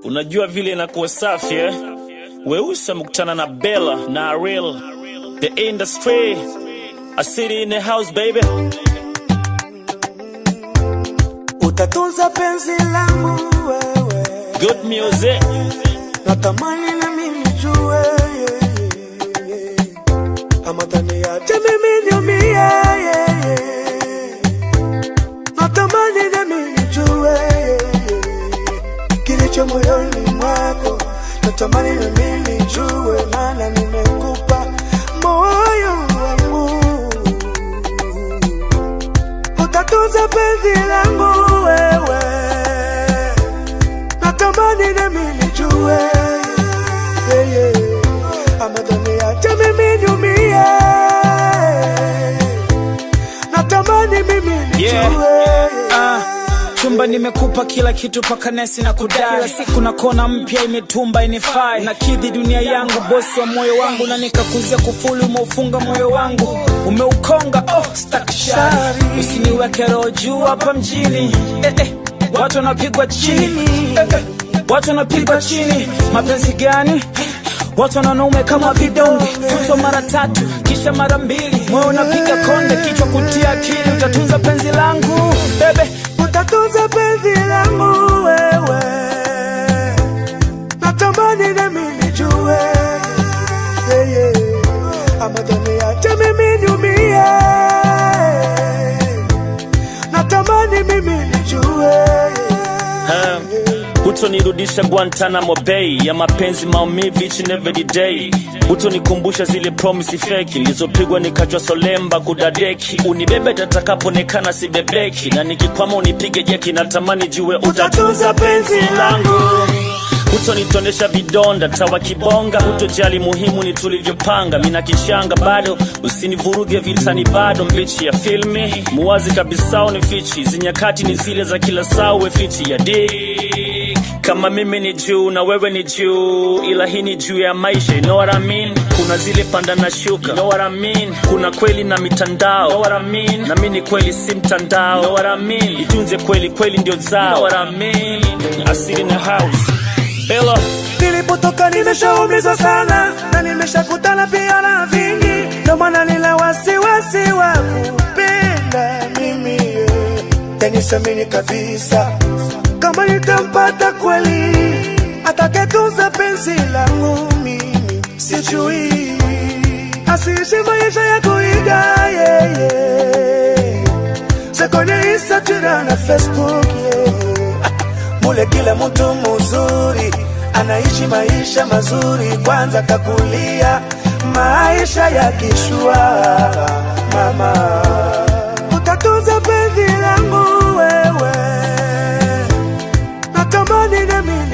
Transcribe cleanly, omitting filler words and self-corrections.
Unajua vile inakuwa safi Weusa mkutana na Bella na Ariel. The industry, a city in the house baby. Utatunza penzi langu wewe. Good music. Natamani na mimi jue ama taniache mimi niumie Natamani na mimi jue kilicho moyoni mwako. Natamani na mimi jue maana nimekupa moyo wangu. Utatunza penzi langu wewe. Natamani na mimi jue ama taniache mimi niumie Natamani mimi nijue Chumba nimekupa kila kitu paka nesi na kudai. Siku na kona mpya imetumba inifai. Na kidhi dunia yangu, bosi wa moyo wangu. Na nikakuzia kufuli umeufunga moyo wangu. Umeukonga, stakishari. Usiniweke roho juu hapa mjini. Watu wanapigwa chini. Watu wanapigwa chini. Mapenzi gani? Watu wanaume kama vidonge. Tutwa mara 3, kisha mara 2. Moyo unapiga konde, kichwa kutia akili. Utatunza penzi langu, bebe. Utatunza penzi langu wewe. Natamani na mimi jue ama taniache mimi niumie Natamani mimi nijue Utonirudisha Guantanamo Bay ya mapenzi maumivu each and every day. Utonikumbusha zile promise fake nilizopigwa nikachwa solemba kudadeki. Unibebe tatakaponekana sibebeki. Na nikikwama unipige jeki. Natamani jue utatunza penzi langu. Utonitonesha vidonda tawa kibonga. Utojali muhimu ni tulivyopanga. Mina kichanga bado usinivuruge vitani bado. Mbichi ya filmi muwazi kabisa unifichi. Zinyakati ni zile za kila saa uwe fiti ya dick. Kama mimi ni juu na wewe ni juu, ila hii ni juu ya maisha, you know what I mean? Kuna zile panda na shuka, you know what I mean? Kuna kweli na mitandao, you know what I mean? Na mimi kweli si mtandao, you know what I mean? Itunze kweli, kweli ndio zao, you know what I mean? I sit in the house, Bella. Nilipotoka nimeshaumizwa sana. Na nimeshakutana pia na vingi. Ndio maana nina wasiwasi wa kupenda mimi Tenisamini kabisa kama nitampata kweli atakayetunza penzi langu mimi. Sijui asiishi maisha ya kuiga Sekone Instagram na Facebook Mule kila mtu mzuri anaishi maisha mazuri. Kwanza kakulia maisha ya kishua mama. Utatunza penzi langu wewe. Natamani na mimi